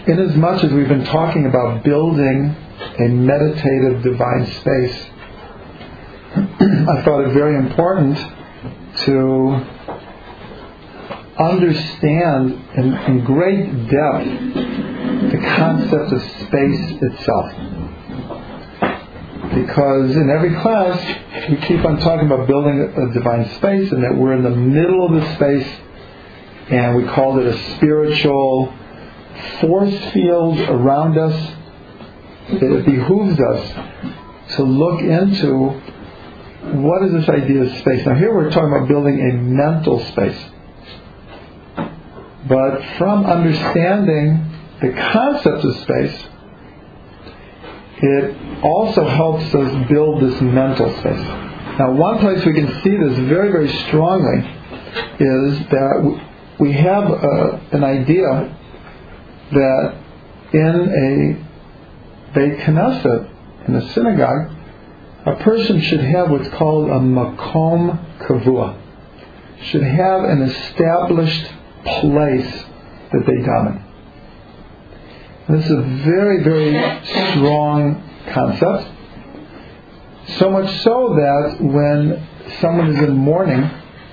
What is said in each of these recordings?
Inasmuch as we've been talking about building a meditative divine space, I thought it very important to understand in great depth the concept of space itself. Because in every class, we keep on talking about building a divine space, and that we're in the middle of the space, and we called it a spiritual force field around us. It behooves us to look into what is this idea of space. Now here we're talking about building a mental space. But from understanding the concept of space, it also helps us build this mental space. Now one place we can see this very, very strongly is that we have an idea that in a Beit Knesset, in a synagogue, a person should have what's called a makom kavua, should have an established place that they daven. This is a very, very strong concept, so much so that when someone is in mourning,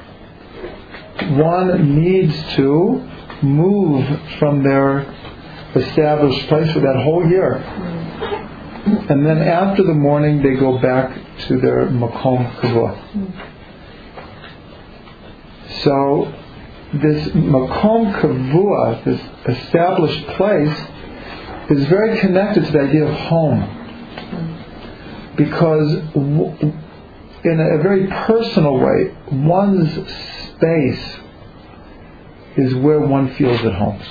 one needs to move from their established place for that whole year. And then after the mourning, they go back to their makom kavua. So this makom kavua, this established place, is very connected to the idea of home. Because in a very personal way, one's space is where one feels at home.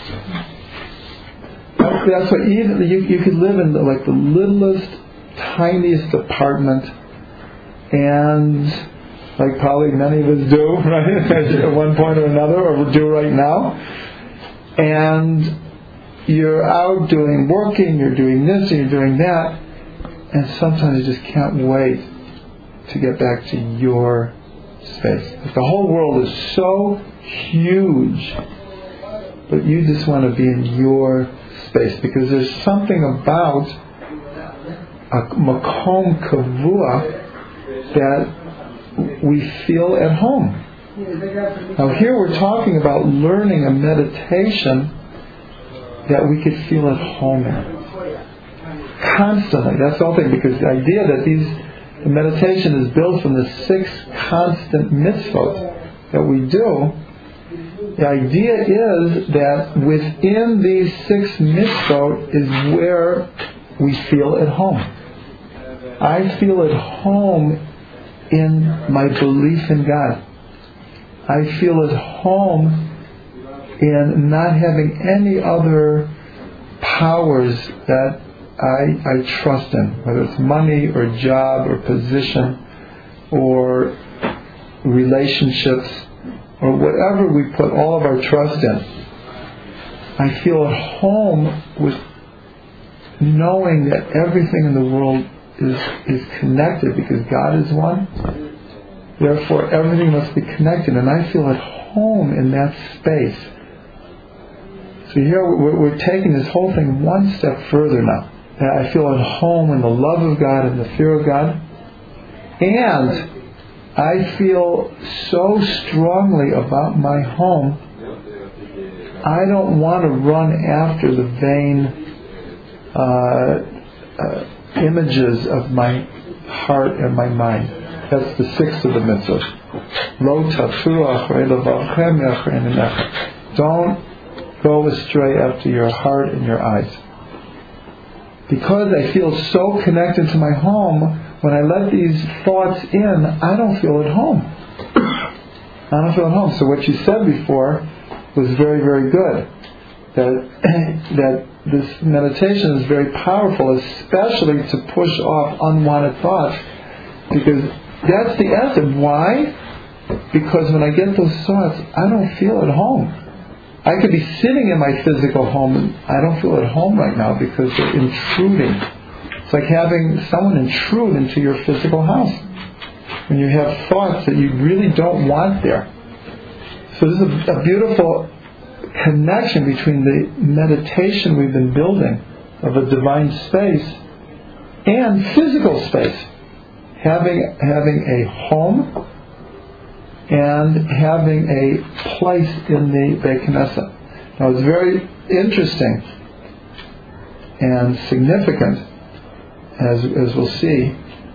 That's why even you could live in the littlest, tiniest apartment, and like probably many of us do, right, at one point or another, or do right now, and you're out working, you're doing this, and you're doing that, and sometimes you just can't wait to get back to your space. The whole world is so huge, but you just want to be in your space, because there's something about a makom kavua that we feel at home. Now here we're talking about learning a meditation that we could feel at home in. Constantly. That's the whole thing, because the idea that the meditation is built from the 6 constant mitzvot that we do. The idea is that within these 6 mitzvot is where we feel at home. I feel at home in my belief in God. I feel at home in not having any other powers that I trust in, whether it's money or job or position or relationships or whatever we put all of our trust in. I feel at home with knowing that everything in the world is connected, because God is one. Therefore, everything must be connected, and I feel at home in that space. So here we're taking this whole thing one step further now. I feel at home in the love of God and the fear of God. And I feel so strongly about my home, I don't want to run after the vain images of my heart and my mind. That's the 6th of the mitzvahs. Lo tafru achrei levavchem achrei einechem. Don't go astray after your heart and your eyes. Because I feel so connected to my home, when I let these thoughts in, I don't feel at home. I don't feel at home. So what you said before was very, very good. That this meditation is very powerful, especially to push off unwanted thoughts, because that's the essence. Why? Because when I get those thoughts, I don't feel at home. I could be sitting in my physical home and I don't feel at home right now because they're intruding. It's like having someone intrude into your physical house when you have thoughts that you really don't want there. So this is a beautiful connection between the meditation we've been building of a divine space and physical space, having a home and having a place in the Beit Knesset. Now it's very interesting and significant, as we'll see,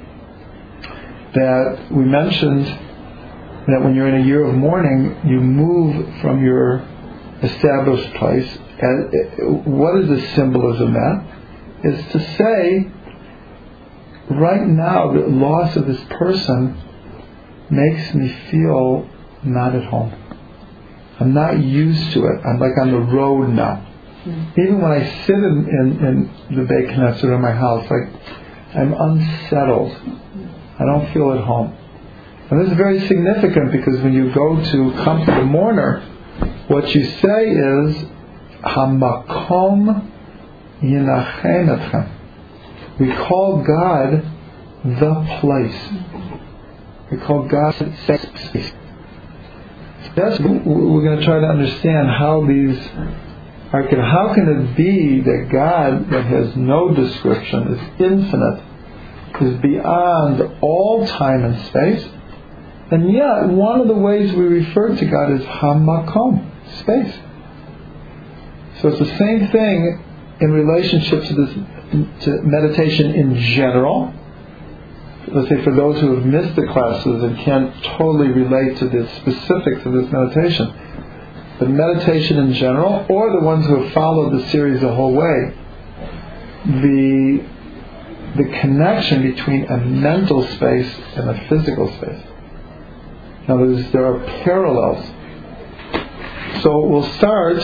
that we mentioned that when you're in a year of mourning, you move from your established place. What is the symbolism of that? Is to say, right now, the loss of this person makes me feel not at home. I'm not used to it. I'm like on the road now. Even when I sit in the Beit Knesset in my house, like I'm unsettled. I don't feel at home. And this is very significant because when you go to comfort the mourner, what you say is, Hamakom Yinachem Etchem. We call God the place. We call God space. That's we're going to try to understand how these. How can it be that God, that has no description, is infinite, is beyond all time and space, and yet one of the ways we refer to God is Hamakom, space. So it's the same thing in relationship to meditation in general. Let's say for those who have missed the classes and can't totally relate to the specifics of this meditation, the meditation in general, or the ones who have followed the series the whole way, the connection between a mental space and a physical space. Now there are parallels. So we'll start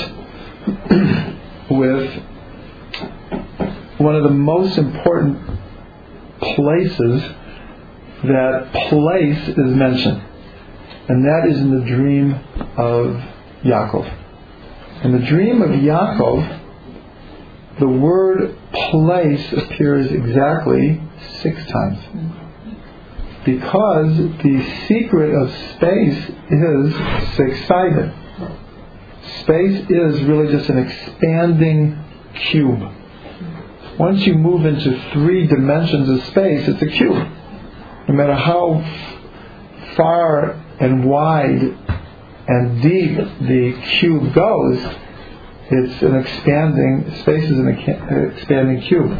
with one of the most important places that place is mentioned, and that is in the dream of Yaakov. In the dream of Yaakov, the word place appears exactly 6 times. Because the secret of space is 6-sided. Space is really just an expanding cube. Once you move into 3 dimensions of space, it's a cube. No matter how far and wide and deep the cube goes, it's an expanding, space is an expanding cube.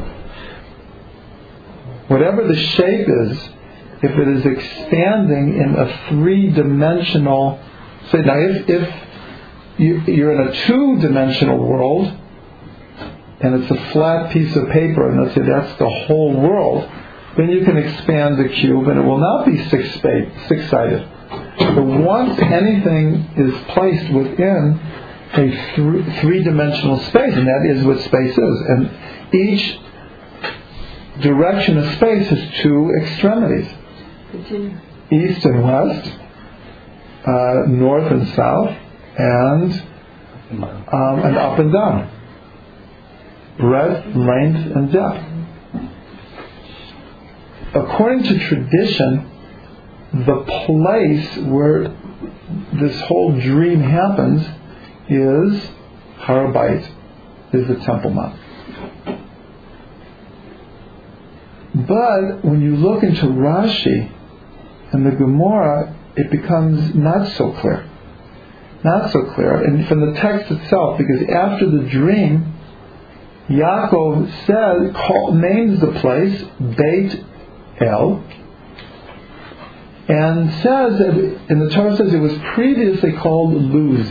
Whatever the shape is, if it is expanding in a 3-dimensional, say now if you're in a 2-dimensional world, and it's a flat piece of paper, and let's say that's the whole world, then you can expand the cube and it will not be 6-sided. But once anything is placed within a 3-dimensional space, and that is what space is, and each direction of space has 2 extremities. Continue. East and west, north and south, and up and down. Breadth, length, and depth. According to tradition, the place where this whole dream happens is Har Bayit, is the Temple Mount. But when you look into Rashi and the Gemara, it becomes not so clear. Not so clear. And from the text itself, because after the dream, Yaakov names the place Beit El, and says that, and the Torah says it was previously called Luz.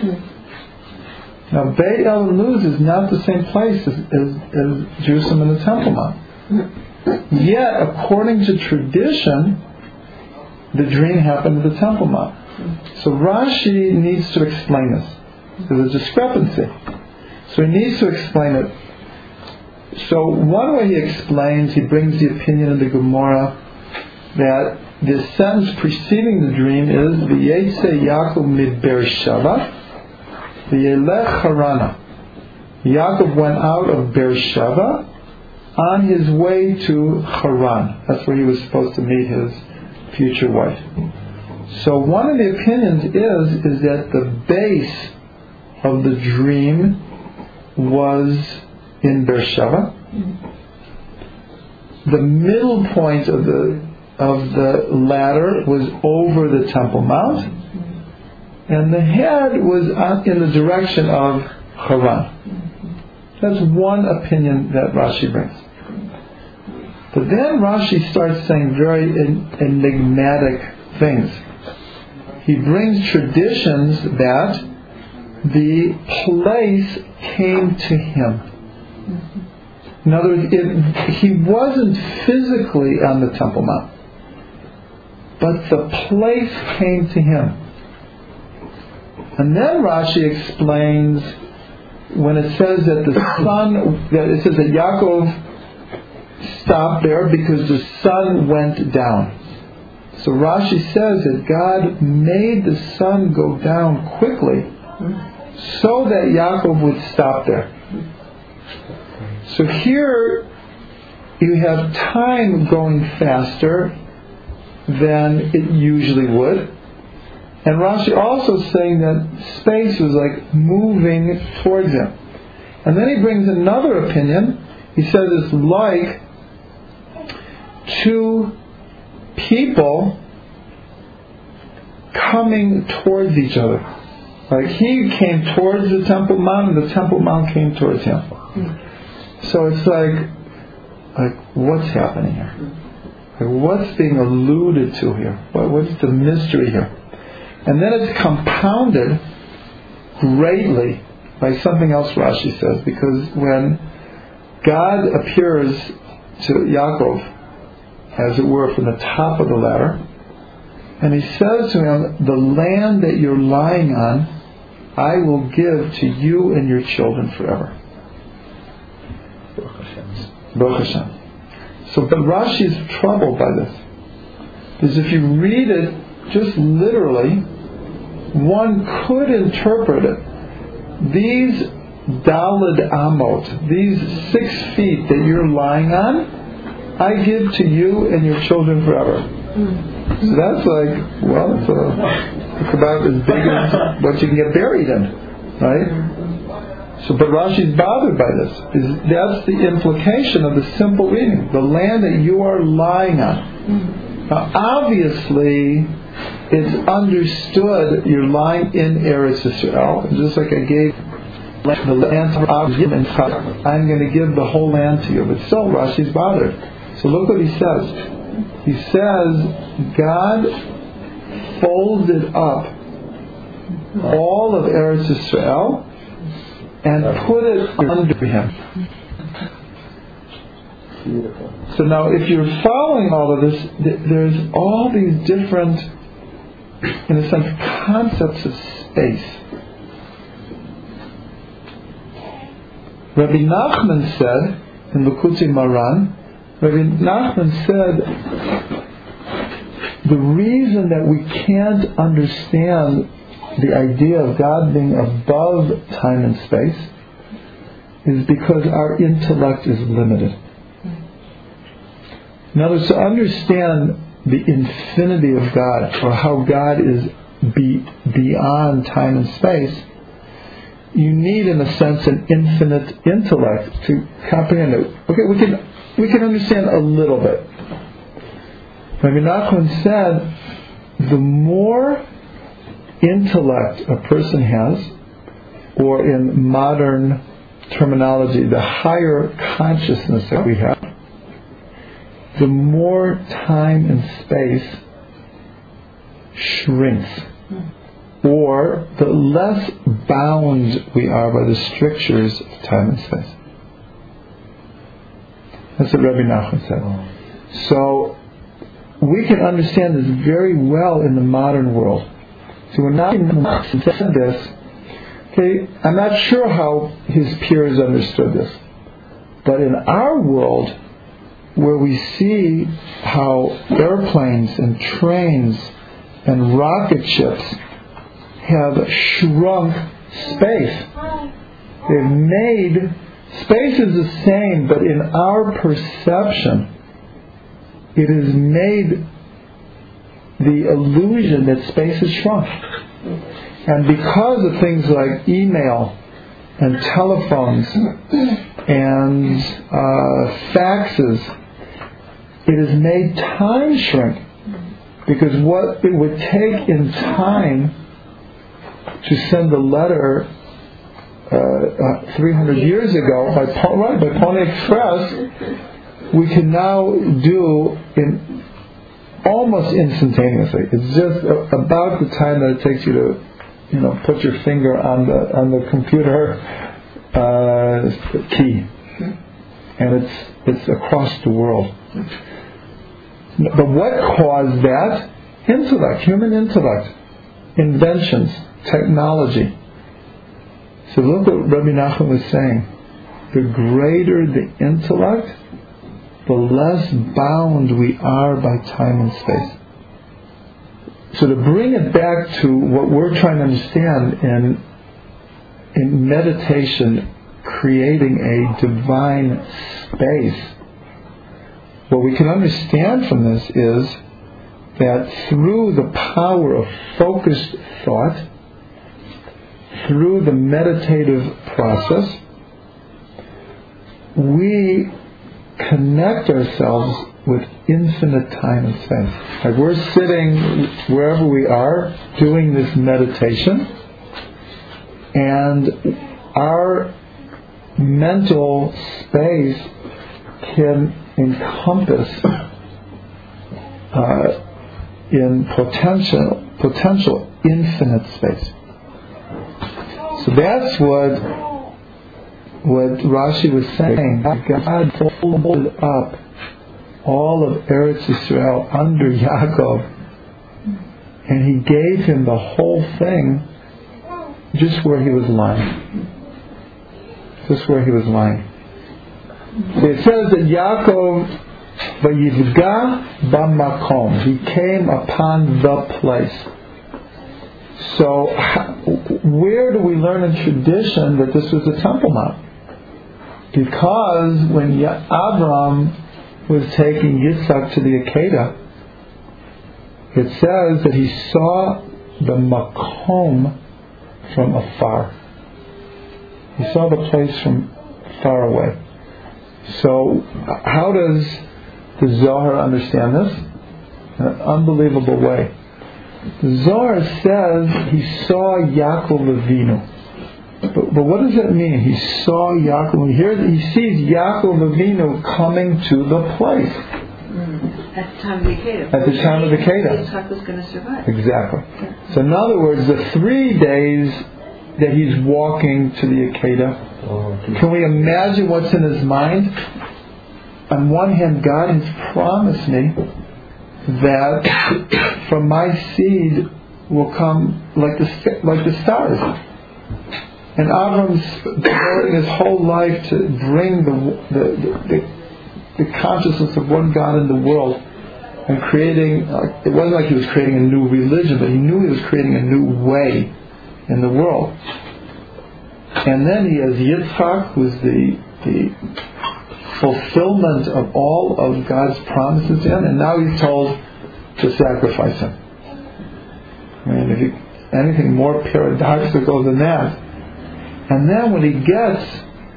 Now Beit El and Luz is not the same place as Jerusalem and the Temple Mount. Yet, according to tradition, the dream happened at the Temple Mount. So Rashi needs to explain this. There's a discrepancy. So he needs to explain it. So one way he explains, he brings the opinion of the Gemara that the sentence preceding the dream is V'yetze Yaakov mid Beersheva v'yelech Harana. Yaakov went out of Beersheva on his way to Haran. That's where he was supposed to meet his future wife. So one of the opinions is that the base of the dream was in Beersheba. The middle point of the ladder was over the Temple Mount, and the head was in the direction of Haran. That's one opinion that Rashi brings. But then Rashi starts saying very enigmatic things. He brings traditions that the place came to him. In other words, he wasn't physically on the Temple Mount, but the place came to him. And then Rashi explains when it says that it says that Yaakov stopped there because the sun went down. So Rashi says that God made the sun go down quickly so that Yaakov would stop there. So here you have time going faster than it usually would. And Rashi also saying that space was like moving towards him. And then he brings another opinion. He says it's like two people coming towards each other. Like he came towards the Temple Mount and the Temple Mount came towards him. So it's like what's happening here? Like what's being alluded to here? What's the mystery here? And then it's compounded greatly by something else Rashi says, because when God appears to Yaakov, as it were, from the top of the ladder, and he says to him, the land that you're lying on, I will give to you and your children forever. Baruch Hashem. So, but Rashi is troubled by this. Because if you read it just literally, one could interpret it. These Daled Amot, these 6 feet that you're lying on, I give to you and your children forever. So that's like, well, it's about as big as what you can get buried in, right? So, but Rashi's bothered by this. That's the implication of the simple reading. The land that you are lying on. Now, obviously, it's understood you're lying in Eretz Yisrael. Just like I gave the land to Abraham and I'm going to give the whole land to you. But still, Rashi's bothered. So look what he says. He says, God folded up all of Eretz Yisrael and put it under him. Beautiful. So now, if you're following all of this, there's all these different, in a sense, concepts of space. Rabbi Nachman said, in Likutei Moharan, Rabbi Nachman said, the reason that we can't understand the idea of God being above time and space is because our intellect is limited. In other words, to understand the infinity of God, or how God is beyond time and space, you need, in a sense, an infinite intellect to comprehend it. Okay, we can understand a little bit. Rabbi Nachman said, the more intellect a person has, or in modern terminology, the higher consciousness that we have, the more time and space shrinks, or the less bound we are by the strictures of time and space. That's what Rabbi Nachman said. So we can understand this very well in the modern world. So when Nachman said this, okay, I'm not sure how his peers understood this, but in our world, where we see how airplanes and trains and rocket ships have shrunk space. They've made, space is the same, but in our perception, it has made the illusion that space has shrunk. And because of things like email and telephones and faxes, it has made time shrink. Because what it would take in time to send a letter 300 years ago by Pony Express, we can now do in almost instantaneously. It's just about the time that it takes you to, put your finger on the computer key, and it's across the world. But what caused that? Intellect, human intellect, inventions, technology. So look what Rabbi Nachman was saying. The greater the intellect, the less bound we are by time and space. So to bring it back to what we're trying to understand in meditation, creating a divine space, what we can understand from this is that through the power of focused thought, through the meditative process, we connect ourselves with infinite time and space. Like we're sitting wherever we are doing this meditation, and our mental space can encompass in potential infinite space. So that's what Rashi was saying. God folded up all of Eretz Yisrael under Yaakov, and He gave him the whole thing just where he was lying. Just where he was lying. It says that Yaakov vayivga b'makom, he came upon the place. So where do we learn in tradition that this was the Temple Mount? Because when Avram was taking Yitzhak to the Akedah, it says that he saw the makom from afar. He saw the place from far away. So how does the Zohar understand this? In an unbelievable way. The Zohar says he saw Yaakov Avinu. But what does that mean? He saw Yaakov. He sees Yaakov Avinu coming to the place. At the time of the Akedah. At the time of the Akedah. Yitzhak was going to survive. Exactly. So in other words, the 3 days that he's walking to the Akedah, can we imagine what's in his mind? On one hand, God has promised me that from my seed will come like the stars. And Avram's devoting his whole life to bring the consciousness of one God in the world, and creating. It wasn't like he was creating a new religion, but he knew he was creating a new way in the world. And then he has Yitzchak, who's the fulfillment of all of God's promises to him, and now he's told to sacrifice him. I mean, if you, anything more paradoxical than that. And then when he gets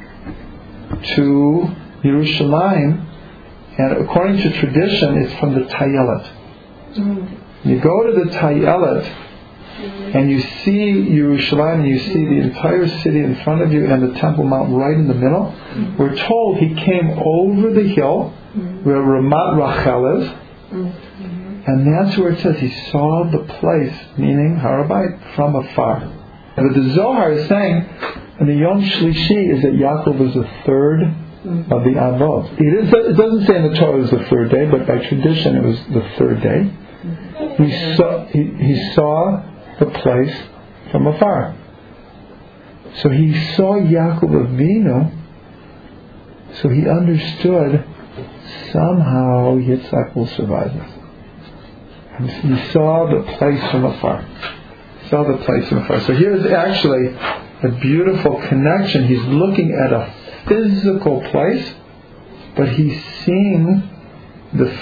to Yerushalayim, and according to tradition, it's from the Tayelet. You go to the Tayelet, and you see Yerushalayim, and you see the entire city in front of you, and the Temple Mount right in the middle. We're told he came over the hill where Ramat Rachel is, and that's where it says he saw the place, meaning Har Habayit, from afar. And what the Zohar is saying, and the Yom Shlishi, is that Yaakov was the third of the Avot. It doesn't say in the Torah it was the third day, but by tradition it was the third day. He saw the place from afar. So he saw Yaakov Avinu, so he understood somehow Yitzhak will survive this. And he saw the place from afar. Saw the place from afar. So here's actually a beautiful connection. He's looking at a physical place, but he's seeing the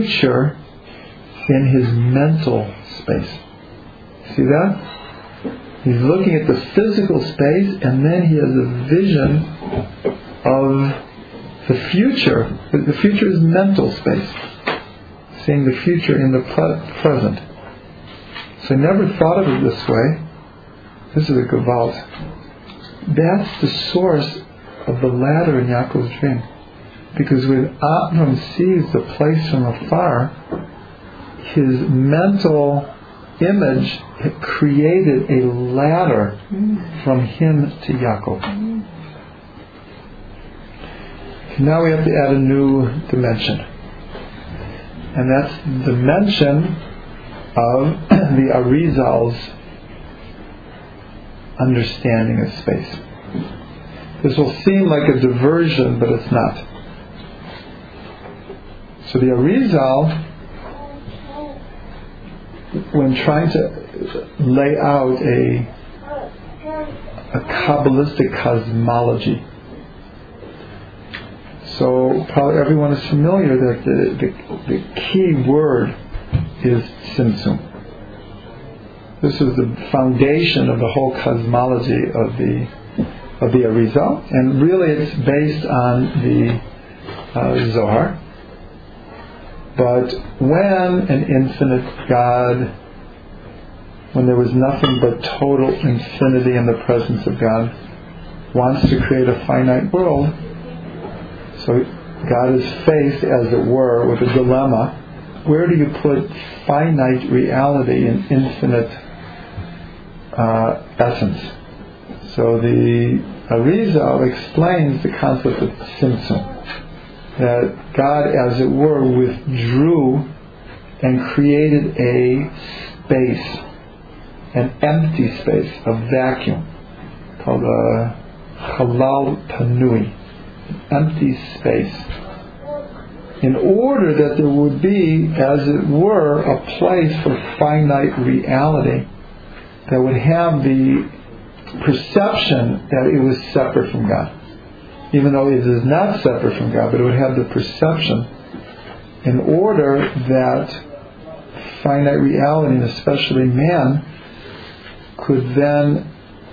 future in his mental space. See that? He's looking at the physical space, and then he has a vision of the future. The future is mental space. Seeing the future in the present. So I never thought of it this way. This is a Gewalt. That's the source of the ladder in Yaakov's dream. Because when Avram sees the place from afar, his mental image created a ladder from him to Yaakov. Now we have to add a new dimension. And that's the dimension of the Arizal's understanding of space. This will seem like a diversion, but it's not. So the Arizal, when trying to lay out a Kabbalistic cosmology, so probably everyone is familiar that the key word is Tzimtzum. This is the foundation of the whole cosmology of the Arizal, and really it's based on the Zohar. But when an infinite God, when there was nothing but total infinity in the presence of God, wants to create a finite world, so God is faced, as it were, with a dilemma. Where do you put finite reality in infinite essence? So the Arizal explains the concept of Tzimtzum, that God, as it were, withdrew and created a space, an empty space, a vacuum, called a Halal Panui, empty space, in order that there would be, as it were, a place for finite reality that would have the perception that it was separate from God. Even though it is not separate from God, but it would have the perception in order that finite reality, and especially man, could then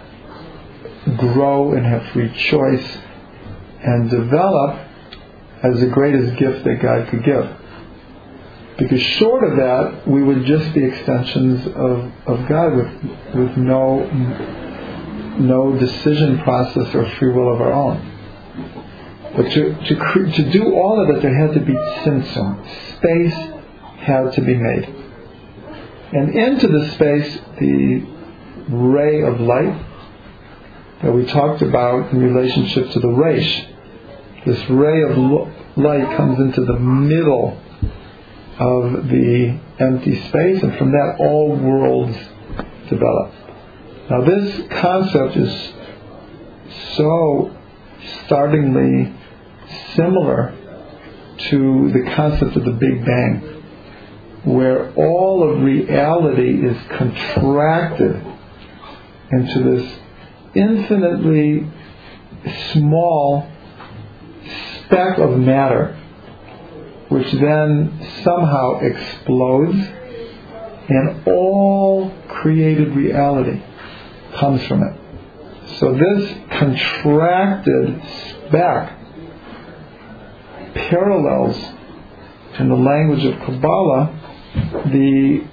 grow and have free choice and develop as the greatest gift that God could give. Because short of that, we would just be extensions of God with no decision process or free will of our own. But to do all of it, there had to be tzimtzum. Space had to be made. And into the space, the ray of light that we talked about in relationship to the Reish, this ray of light comes into the middle of the empty space, and from that all worlds develop. Now this concept is so startlingly similar to the concept of the Big Bang, where all of reality is contracted into this infinitely small speck of matter, which then somehow explodes, and all created reality comes from it. So this contracted speck parallels, in the language of Kabbalah, the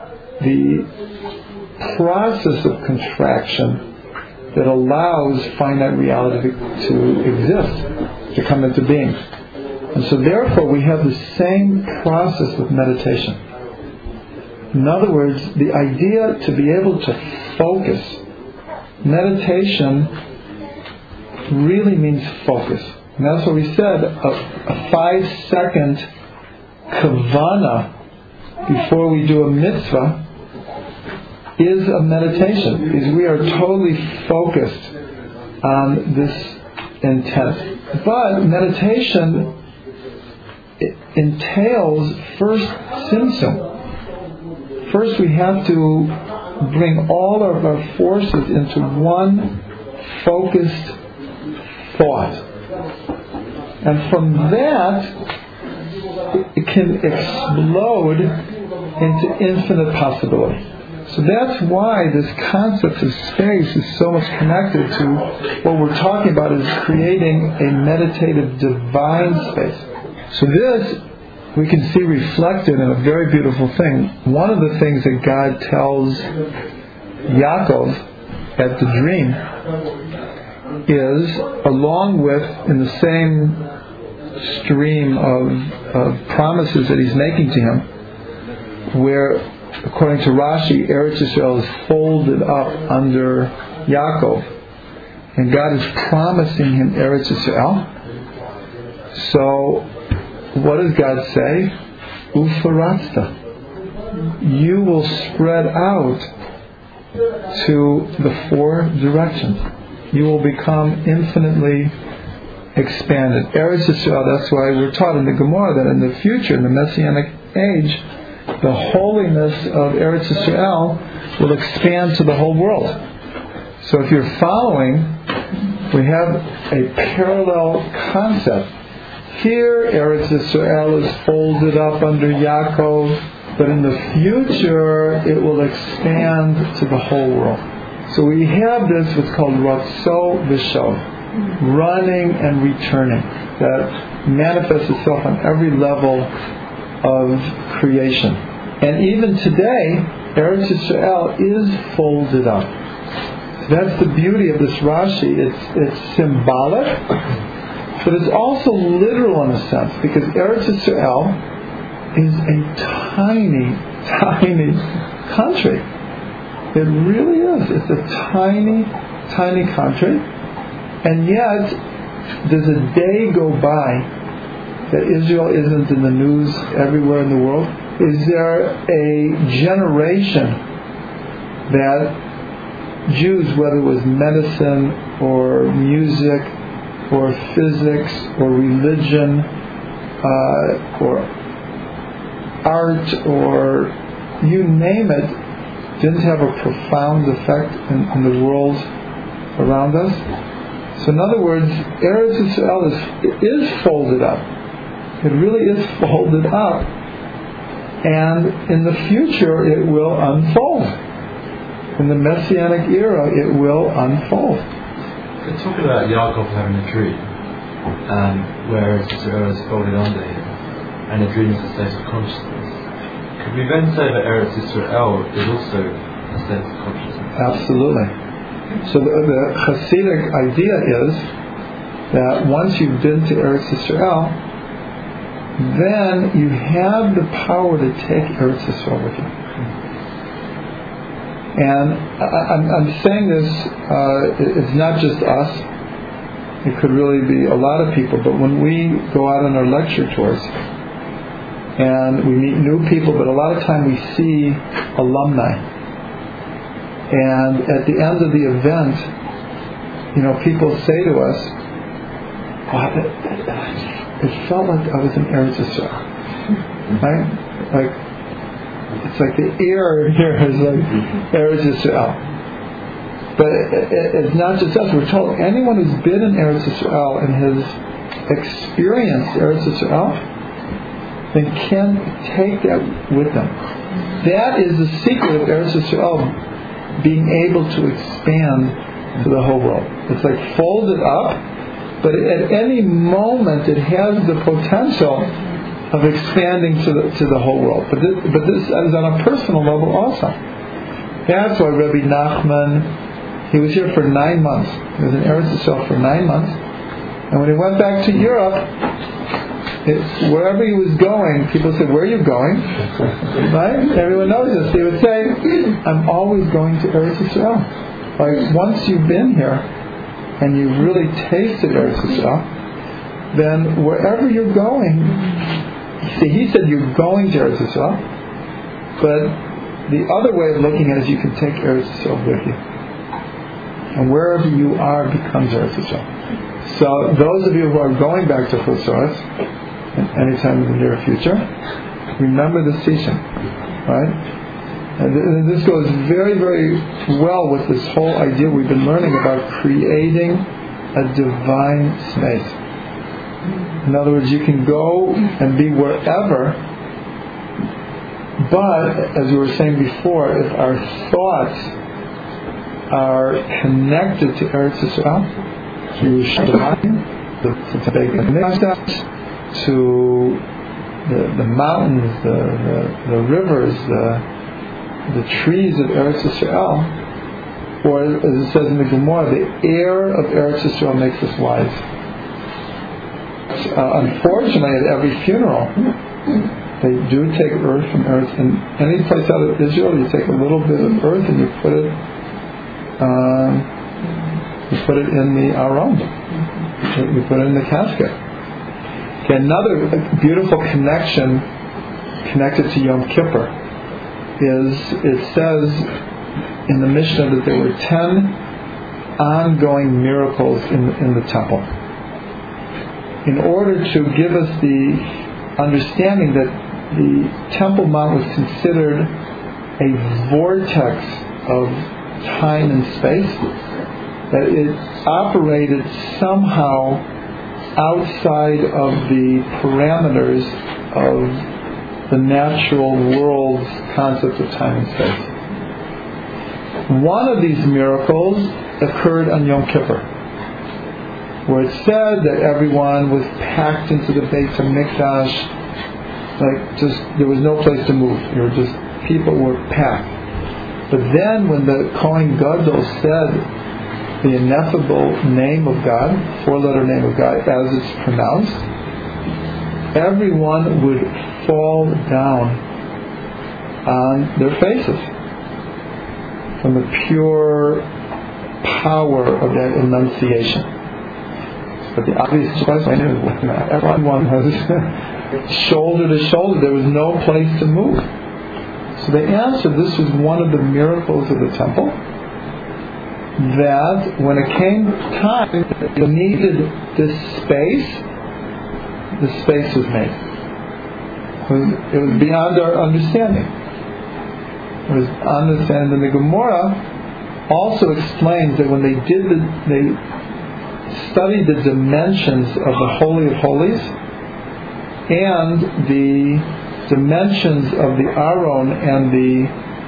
process of contraction that allows finite reality to exist, to come into being. And so therefore we have the same process with meditation. In other words, the idea to be able to focus. Meditation really means focus. And that's what we said, a 5-second kavana before we do a mitzvah is a meditation, because we are totally focused on this intent. But meditation entails first tzimtzum. First we have to bring all of our forces into one focused thought. And from that, it can explode into infinite possibility. So that's why this concept of space is so much connected to what we're talking about, is creating a meditative divine space. So this we can see reflected in a very beautiful thing. One of the things that God tells Yaakov at the dream is, along with, in the same stream of promises that he's making to him, where, according to Rashi, Eretz Yisrael is folded up under Yaakov, and God is promising him Eretz Yisrael. So, what does God say? Ufaratzta. You will spread out to the four directions. You will become infinitely expanded. Eretz Yisrael, that's why we're taught in the Gemara that in the future, in the Messianic age, the holiness of Eretz Yisrael will expand to the whole world. So if you're following, we have a parallel concept. Here, Eretz Yisrael is folded up under Yaakov, but in the future, it will expand to the whole world. So we have this, what's called Ratzo V'Shov, running and returning, that manifests itself on every level of creation. And even today, Eretz Yisrael is folded up. That's the beauty of this Rashi. It's symbolic, but it's also literal in a sense, because Eretz Yisrael is a tiny, tiny country. It really is. It's a tiny, tiny country. And yet, does a day go by that Israel isn't in the news everywhere in the world? Is there a generation that Jews, whether it was medicine or music or physics or religion or art or you name it, didn't have a profound effect in the world around us? So in other words, Eretz Yisrael is folded up. It really is folded up. And in the future it will unfold. In the Messianic era it will unfold. We're talking about Yaakov having a dream, where Israel is folded under him, and a dream is a state of consciousness. Could we then say that Eretz Israel is also a state of consciousness? Absolutely. So the Hasidic idea is that once you've been to Eretz Israel, then you have the power to take Eretz Yisrael with you. And I'm saying this, it's not just us, it could really be a lot of people, but when we go out on our lecture tours and we meet new people, but a lot of time we see alumni, and at the end of the event, people say to us, it felt like I was in Eretz Yisrael, right? It's like the air here is like Eretz Yisrael. But it's not just us. We're told anyone who's been in Eretz Yisrael and has experienced Eretz Yisrael, then can take that with them. That is the secret of Eretz Yisrael, being able to expand to the whole world. It's like folded up, but at any moment it has the potential of expanding to the whole world. But this is on a personal level also. That's why Rabbi Nachman, he was here for 9 months. He was in Eretz Yisrael for 9 months. And when he went back to Europe, wherever he was going, people said, "Where are you going?" Right? Everyone knows this. He would say, "I'm always going to Eretz Yisrael." Like, once you've been here and you've really tasted Eretz Yisrael, then wherever you're going, see, he said you're going to Eretz Yisrael, but the other way of looking at it is you can take Eretz Yisrael with you. And wherever you are becomes Eretz Yisrael. So those of you who are going back to Chutz anytime in the near future, remember the teaching, right? And this goes very, very well with this whole idea we've been learning about creating a divine space. In other words, you can go and be wherever, But, as we were saying before, if our thoughts are connected to Eretz Yisrael, to Yerushalayim, to Beit HaMikdash, to the mountains, the rivers, the trees of Eretz Yisrael, or as it says in the Gemara, the air of Eretz Yisrael makes us wise. Unfortunately, at every funeral, they do take earth from earth. In any place out of Israel, you take a little bit of earth and you put it in the aron. You put it in the casket. Okay, another beautiful connection connected to Yom Kippur is, it says in the Mishnah that there were 10 ongoing miracles in the temple. In order to give us the understanding that the Temple Mount was considered a vortex of time and space, that it operated somehow outside of the parameters of the natural world's concept of time and space. One of these miracles occurred on Yom Kippur, where it said that everyone was packed into the Beit HaMikdash, like just there was no place to move. People were packed. But then when the Kohen Gadol said the ineffable name of God, 4-letter name of God, as it's pronounced, everyone would fall down on their faces from the pure power of that enunciation. But the obvious question is, everyone was shoulder to shoulder. There was no place to move. So they answered this was one of the miracles of the temple, that when it came time they needed this space, the space was made. It was beyond our understanding. It was understanding. And the Gemara also explains that when they studied the dimensions of the Holy of Holies and the dimensions of the Aron and the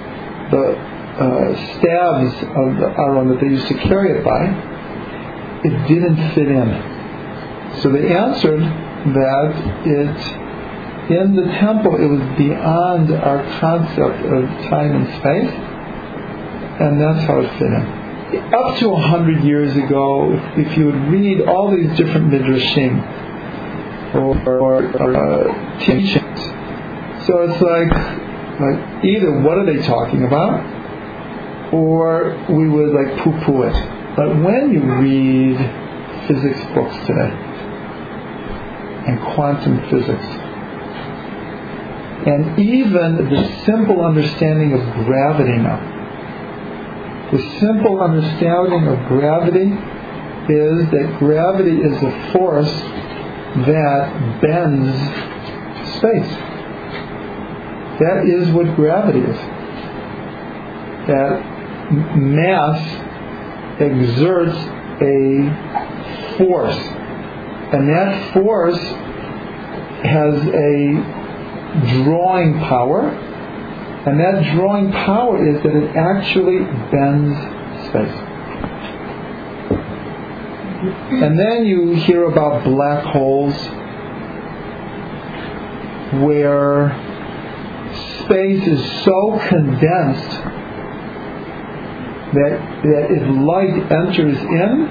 stabs of the Aron that they used to carry it by, it didn't fit in. So they answered that in the temple it was beyond our concept of time and space, and that's how it fit in. Up to 100 years ago, if you would read all these different midrashim or teachings, so it's like either what are they talking about, or we would poo-poo it. But when you read physics books today and quantum physics, and even the simple understanding of gravity now, the simple understanding of gravity is that gravity is a force that bends space. That is what gravity is. That mass exerts a force, and that force has a drawing power, and that drawing power is that it actually bends space. And then you hear about black holes, where space is so condensed that if light enters in,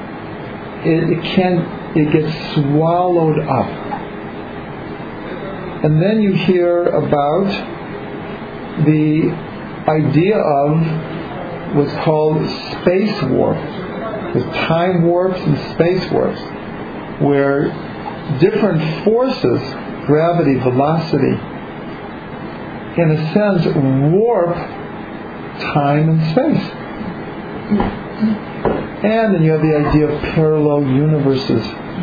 it gets swallowed up. And then you hear about the idea of what's called space warp. There's time warps and space warps, where different forces, gravity, velocity, in a sense warp time and space. And then you have the idea of parallel universes.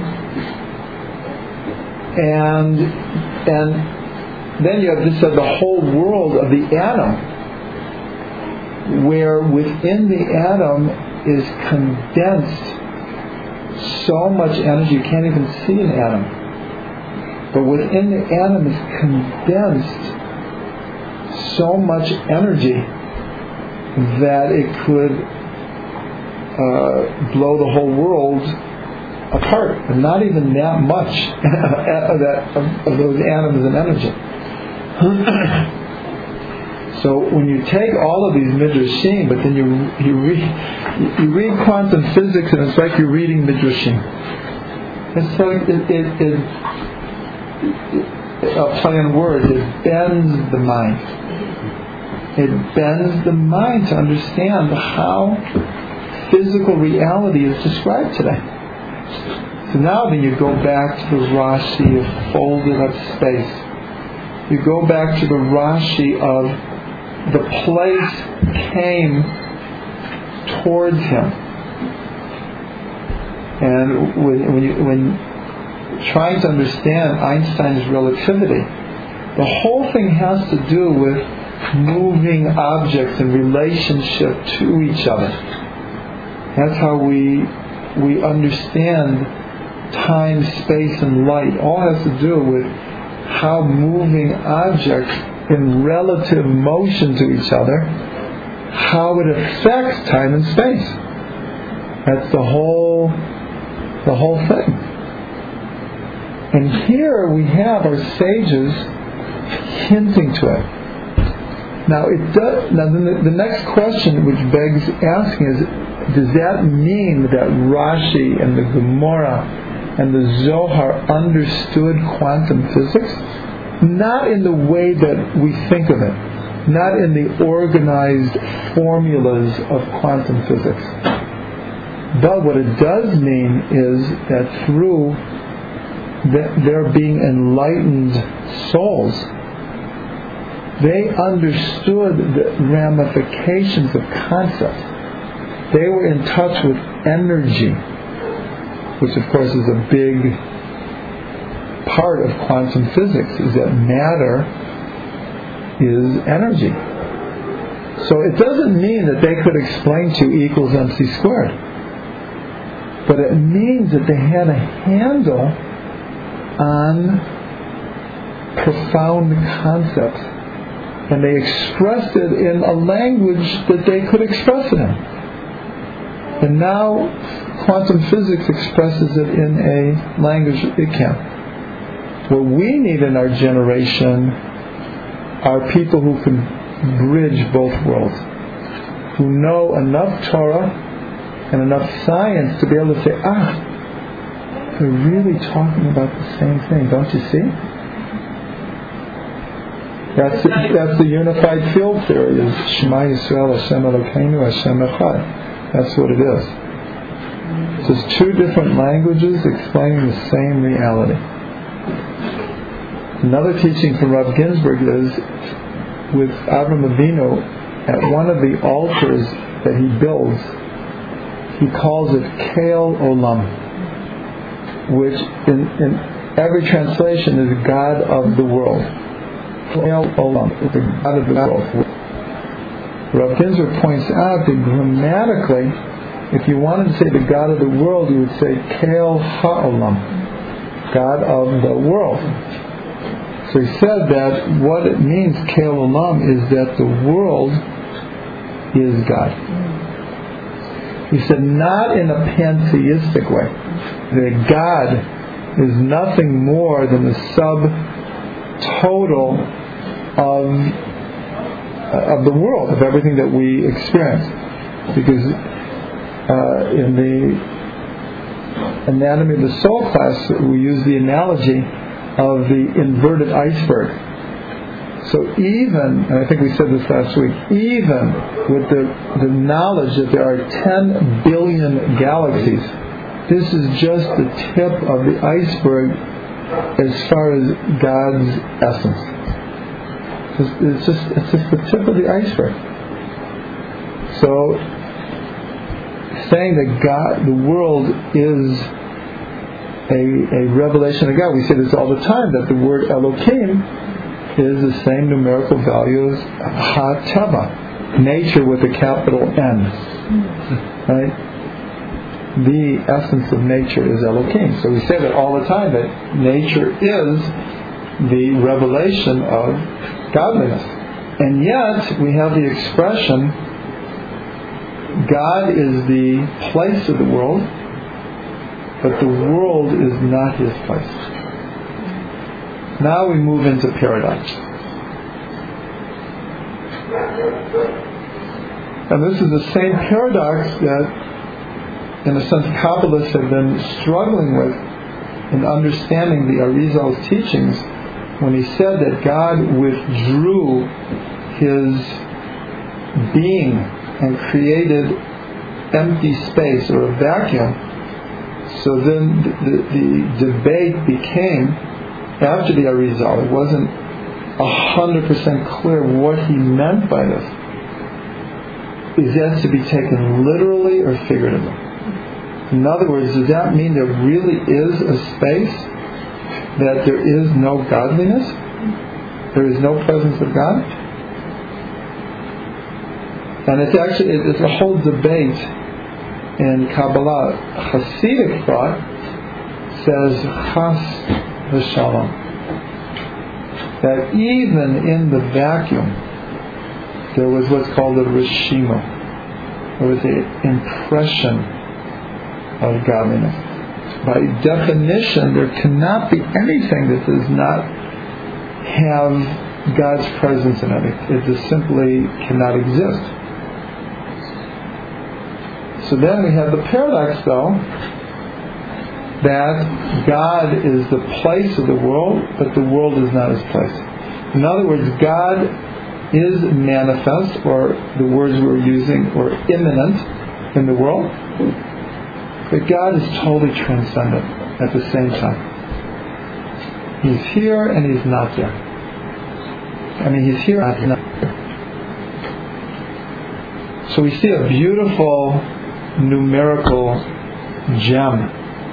And then you have the whole world of the atom, where within the atom is condensed so much energy you can't even see an atom. But within the atom is condensed so much energy that it could blow the whole world apart, and not even that much of those atoms and energy. So when you take all of these midrashim, but then you read quantum physics, and it's like you're reading midrashim. It's like a play on words. It bends the mind. It bends the mind to understand how physical reality is described today. So now then you go back to the Rashi of folded up space. You go back to the Rashi of the place came towards him. And when trying to understand Einstein's relativity, the whole thing has to do with moving objects in relationship to each other. That's how we understand time, space, and light. All has to do with how moving objects in relative motion to each other, how it affects time and space. That's the whole thing. And here we have our sages hinting to it. Now the next question which begs asking is, does that mean that Rashi and the Gemara and the Zohar understood quantum physics? Not in the way that we think of it, not in the organized formulas of quantum physics. But what it does mean is that through their being enlightened souls, they understood the ramifications of concepts. They were in touch with energy, which of course is a big part of quantum physics, is that matter is energy. So it doesn't mean that they could explain 2 equals mc squared. But it means that they had a handle on profound concepts. And they expressed it in a language that they could express it in. And now quantum physics expresses it in a language it can. What we need in our generation are people who can bridge both worlds, who know enough Torah and enough science to be able to say, they're really talking about the same thing, don't you see? That's the unified field theory, is Shema Yisrael Hashem Elokeinu Hashem Echad. That's what it is. It's just 2 different languages explaining the same reality. Another teaching from Rav Ginsburg is, with Avraham Avinu, at one of the altars that he builds, he calls it Keil Olam, which in every translation is God of the world. Keil Olam, the God of the world. Rav Ginsburg points out that grammatically, if you wanted to say the God of the world, you would say Keil HaOlam, God of the world. So he said that what it means, Keil Olam, is that the world is God. He said not in a pantheistic way, that God is nothing more than the subtotal of the world, of everything that we experience. Because in the Anatomy of the Soul class, we use the analogy of the inverted iceberg. So even, and I think we said this last week, even with the knowledge that there are 10 billion galaxies, this is just the tip of the iceberg as far as God's essence. It's just the tip of the iceberg. So saying that God, the world is a revelation of God. We say this all the time, that the word Elohim is the same numerical value as Ha-Teva, nature with a capital N. Right? The essence of nature is Elohim. So we say that all the time, that nature is the revelation of godliness. And yet, we have the expression, God is the place of the world, but the world is not His place. Now we move into paradox. And this is the same paradox that, in a sense, Kabbalists have been struggling with in understanding the Arizal's teachings when he said that God withdrew His being and created empty space or a vacuum. So then the debate became, after the Arizal, it wasn't 100% clear what he meant by this. Is that to be taken literally or figuratively? In other words, does that mean there really is a space that there is no godliness? There is no presence of God? And it's a whole debate in Kabbalah. Hasidic thought says chas v'shalom, that even in the vacuum there was what's called a reshima. There was an impression of godliness. By definition, there cannot be anything that does not have God's presence in it. It just simply cannot exist. So then we have the paradox, though, that God is the place of the world, but the world is not His place. In other words, God is manifest, or the words we're using, or immanent in the world, but God is totally transcendent at the same time. He's here and He's not there. I mean, He's here and He's not there. So we see a beautiful numerical gem.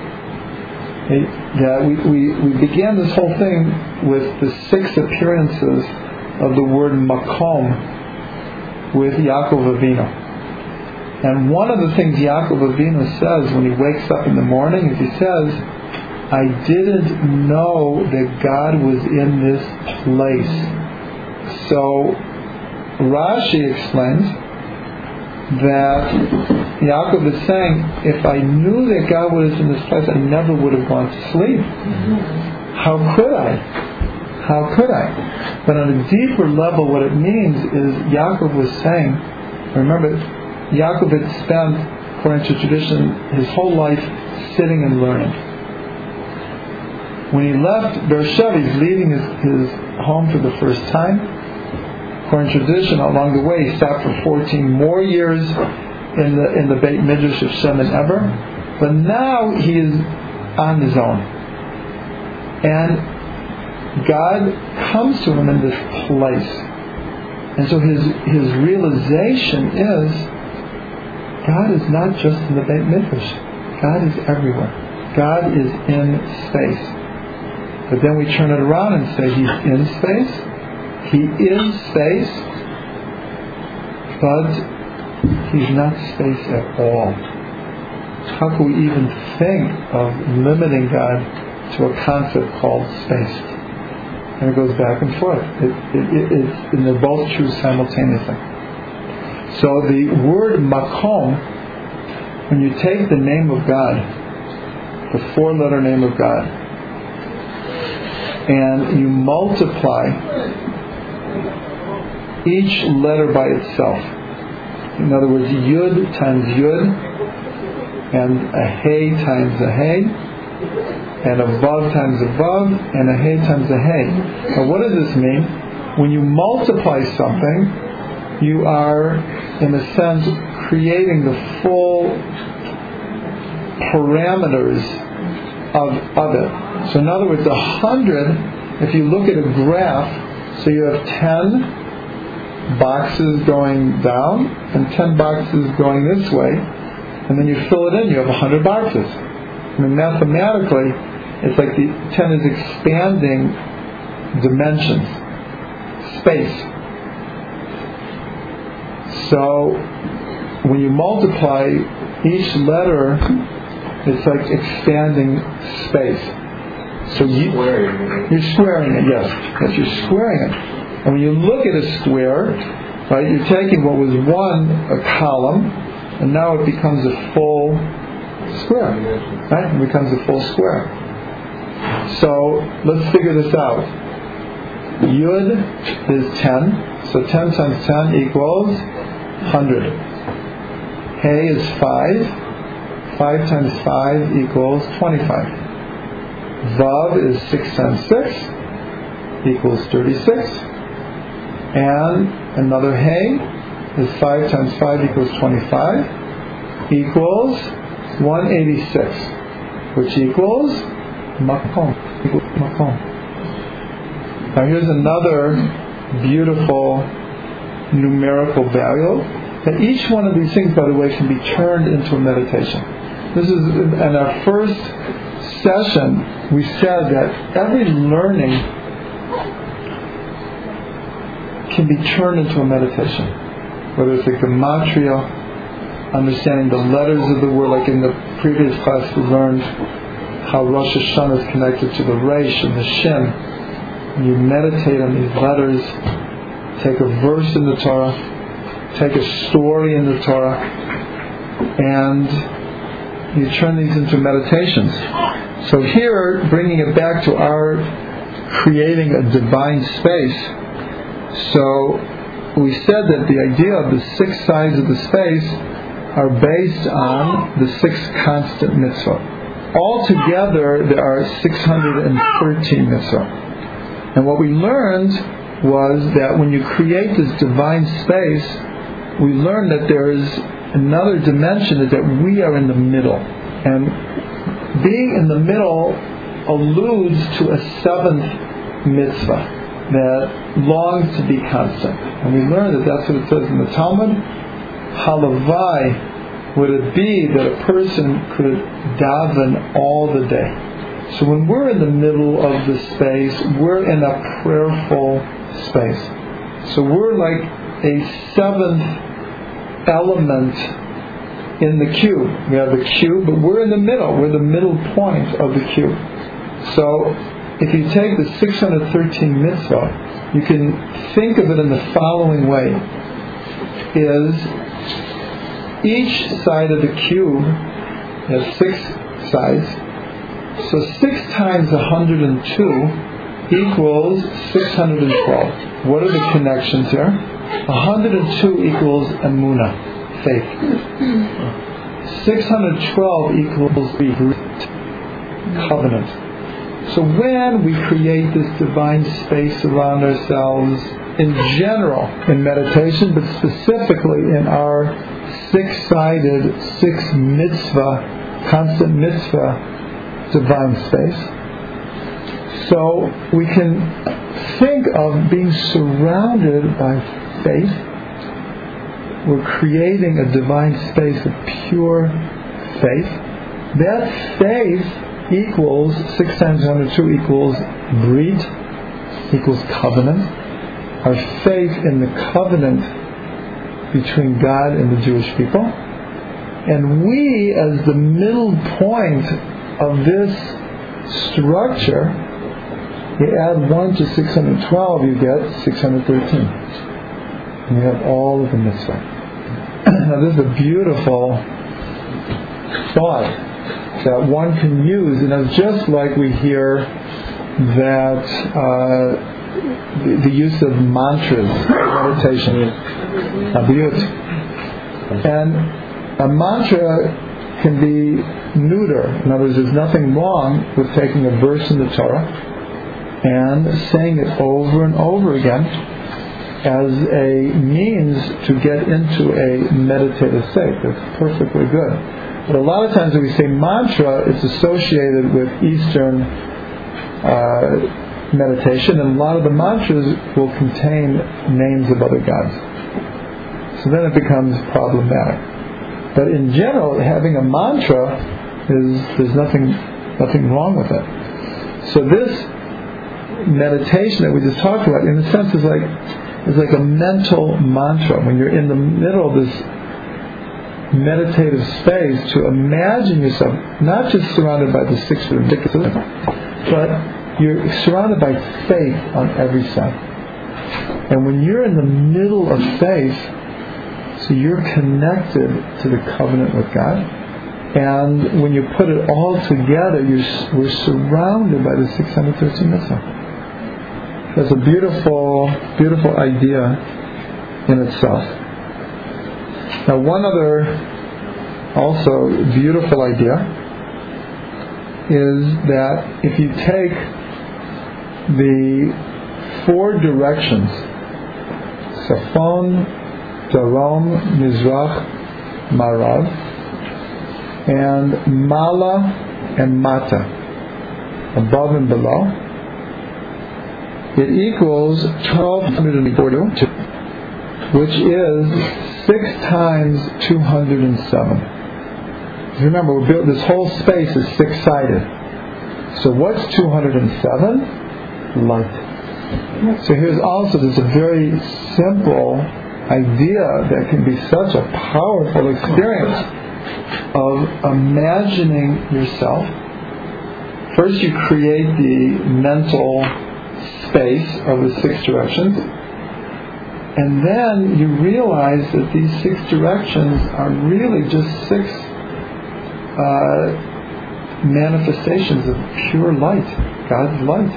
That we began this whole thing with the 6 appearances of the word makom with Yaakov Avinu. And one of the things Yaakov Avinu says when he wakes up in the morning is he says, I didn't know that God was in this place. So Rashi explains that Yaakov is saying, if I knew that God was in this place, I never would have gone to sleep. How could I? How could I? But on a deeper level, what it means is Yaakov was saying, remember, Yaakov had spent, according to tradition, his whole life sitting and learning. When he left Beersheba, he's leaving his home for the first time. According to tradition, along the way, he sat for 14 more years in the Beit Midrash of Shem and Eber. But now he is on his own. And God comes to him in this place. And so his realization is, God is not just in the Beit Midrash. God is everywhere. God is in space. But then we turn it around and say He's in space. He is space. But He's not space at all. How can we even think of limiting God to a concept called space? And it goes back and forth. And they're both true simultaneously. So the word makom, when you take the name of God, the 4-letter name of God, and you multiply each letter by itself. In other words, Yud times Yud, and a Hey times a Hey, and a Vav times a Vav, and a Hey times a Hey. Now what does this mean? When you multiply something, you are, in a sense, creating the full parameters of it. So in other words, 100, if you look at a graph, so you have 10 boxes going down and 10 boxes going this way, and then you fill it in, you have 100 boxes. I mean, mathematically, it's like the 10 is expanding dimensions, space. So when you multiply each letter, it's like expanding space. So you're squaring it, yes, you're squaring it. And when you look at a square, right, you're taking what was a column, and now it becomes a full square. Right? It becomes a full square. So let's figure this out. Yud is 10, so 10 times 10 equals 100. Hey is 5. 5 times 5 equals 25. Vav is 6 times 6 equals 36. And another Hey is 5 times 5 equals 25 equals 186, which equals Makom. Now here's another beautiful numerical value. That each one of these things, by the way, can be turned into a meditation. This is in our first session. We said that every learning can be turned into a meditation. Whether it's like gematria, understanding the letters of the word, like in the previous class we learned how Rosh Hashanah is connected to the Reish and the Shin. You meditate on these letters, take a verse in the Torah, take a story in the Torah, and you turn these into meditations. So here, bringing it back to our creating a divine space, so we said that the idea of the 6 sides of the space are based on the 6 constant mitzvot. Altogether, there are 613 mitzvot. And what we learned was that when you create this divine space, we learned that there is another dimension, is that we are in the middle. And being in the middle alludes to a 7th mitzvah that longs to be constant. And we learned that that's what it says in the Talmud. Halavai, would it be that a person could daven all the day? So when we're in the middle of the space, we're in a prayerful space. So we're like a 7th element in the cube. We have the cube, but we're in the middle. We're the middle point of the cube. So if you take the 613 mitzvah, you can think of it in the following way. Is each side of the cube has 6 sides. So 6 times 102 equals 612. What are the connections here? 102 equals emunah, faith. 612 equals covenant. So when we create this divine space around ourselves, in general, in meditation, but specifically in our 6-sided, 6 mitzvah, constant mitzvah, divine space. So we can think of being surrounded by faith. We're creating a divine space of pure faith. That faith equals 6 times 102 equals brit, equals covenant. Our faith in the covenant between God and the Jewish people. And we, as the middle point of this structure, you add 1 to 612, you get 613. And you have all of the mitzvah. Now this is a beautiful thought that one can use, and it's just like we hear that the use of mantras, meditation, abiyut. And a mantra can be neuter. In other words, there's nothing wrong with taking a verse in the Torah and saying it over and over again as a means to get into a meditative state. That's perfectly good. But a lot of times when we say mantra, it's associated with Eastern meditation, and a lot of the mantras will contain names of other gods. So then it becomes problematic. But in general, having a mantra there's nothing wrong with it. So this meditation that we just talked about, in a sense, is like a mental mantra. When you're in the middle of this meditative space, to imagine yourself not just surrounded by the 6 ridiculous, but you're surrounded by faith on every side. And when you're in the middle of faith, so you're connected to the covenant with God. And when you put it all together, we're surrounded by the 613 mitzvah. That's a beautiful, beautiful idea in itself. Now, one other also beautiful idea is that if you take the 4 directions, Safon, Darom, Mizrach, Marav, and Mala and Mata, above and below, it equals 1242, which is 6 times 207. Remember, we built this whole space is 6-sided. So what's 207? Light. So here's also this a very simple idea that can be such a powerful experience of imagining yourself. First you create the mental space of the 6 directions, and then you realize that these 6 directions are really just 6 manifestations of pure light, God's light.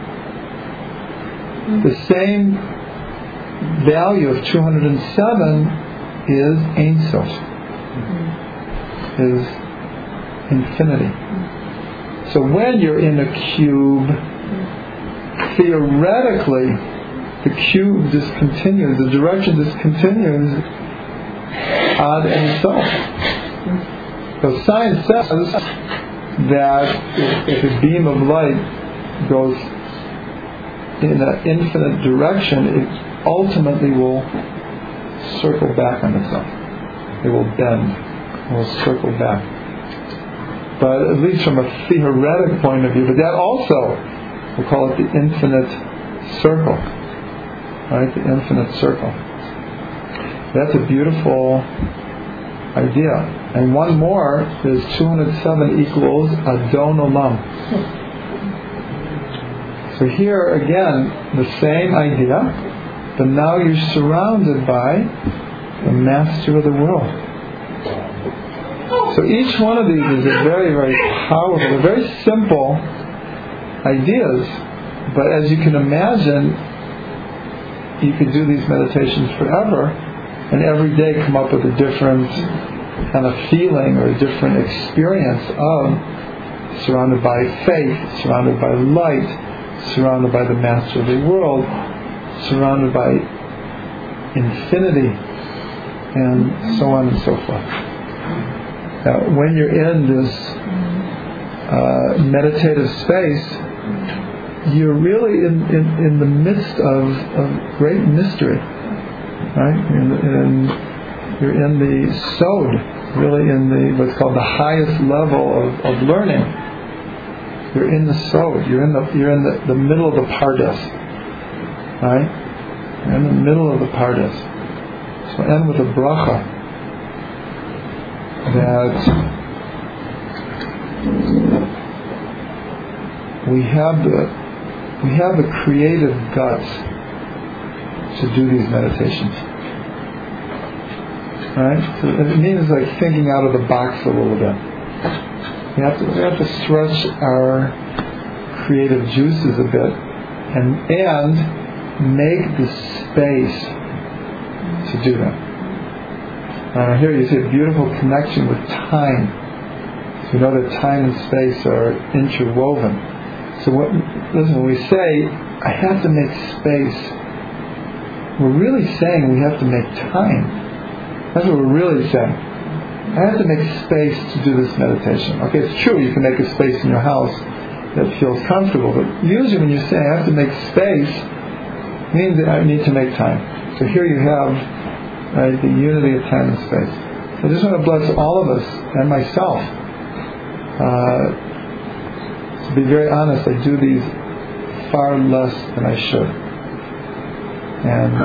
The same value of 207 is Ein Sof, is infinity. So when you're in a cube, theoretically, the cube just continues, the direction just continues ad Ein Sof. So science says that if a beam of light goes in an infinite direction, it ultimately will circle back on itself. It will bend. It will circle back. But at least from a theoretic point of view, but that also, we'll call it the infinite circle. Right? The infinite circle. That's a beautiful idea. And one more is 207 equals Adon Olam. So here again, the same idea, but now you're surrounded by the master of the world. So each one of these is a very, very powerful, they're very simple ideas, but as you can imagine, you could do these meditations forever, and every day come up with a different kind of feeling or a different experience of surrounded by faith, surrounded by light, surrounded by the master of the world, surrounded by infinity, and so on and so forth. Now, when you're in this meditative space, you're really in the midst of great mystery, right? You're in the Sod, really in the what's called the highest level of learning. You're in the Sod. You're in the middle of the Pardes, right? You're in the middle of the Pardes. So I end with a bracha that we have the creative guts to do these meditations. Right? So it means like thinking out of the box a little bit. We have to stretch our creative juices a bit and make the space to do that. Here you see a beautiful connection with time. So you know that time and space are interwoven. So when we say, I have to make space, we're really saying we have to make time. That's what we're really saying. I have to make space to do this meditation. Okay, it's true you can make a space in your house that feels comfortable, but usually when you say I have to make space, it means that I need to make time. So here you have the unity of time and space. So I just want to bless all of us and myself. To be very honest, I do these far less than I should. And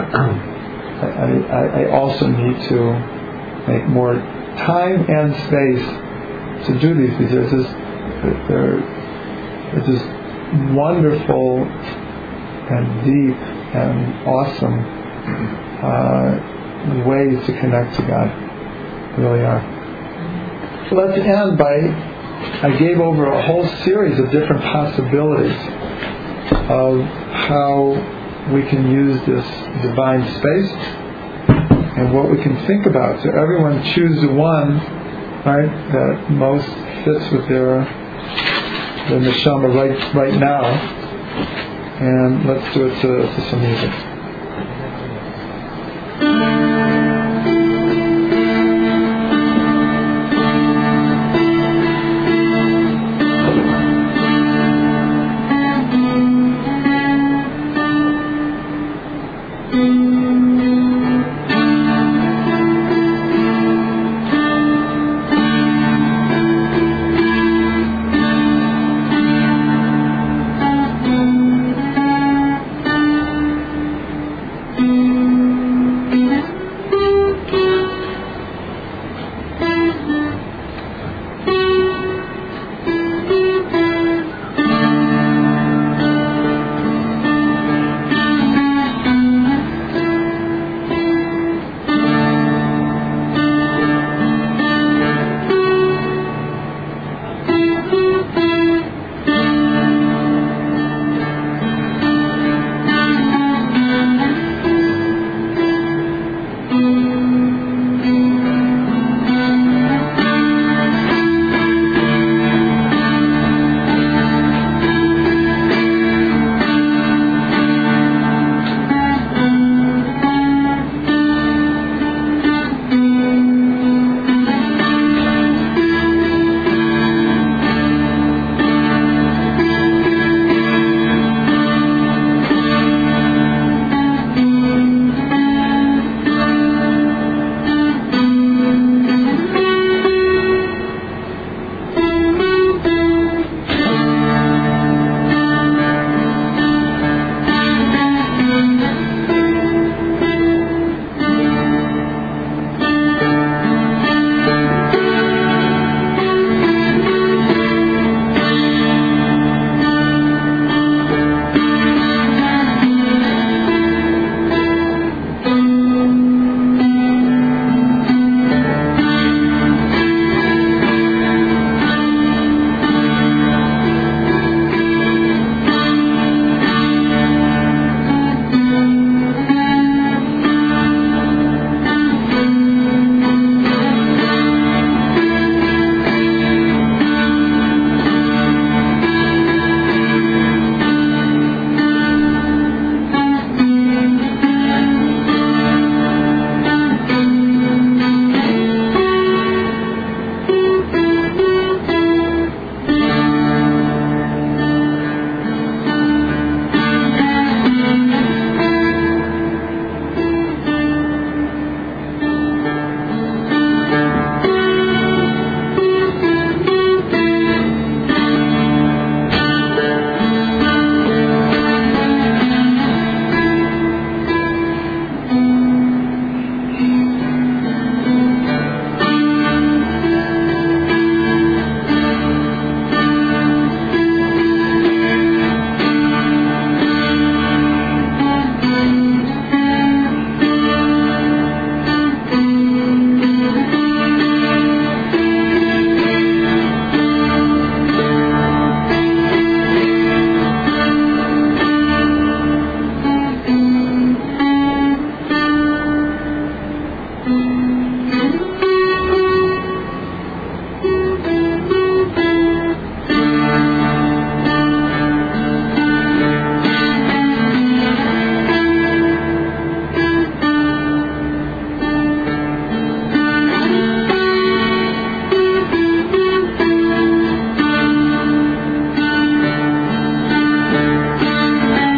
I also need to make more time and space to do these because they're just wonderful and deep and awesome ways to connect to God. They really are. So let's end by, I gave over a whole series of different possibilities of how we can use this divine space and what we can think about. So everyone choose the one, right, that most fits with their neshama right now, and let's do it to some music.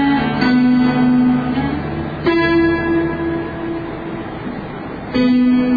Thank you.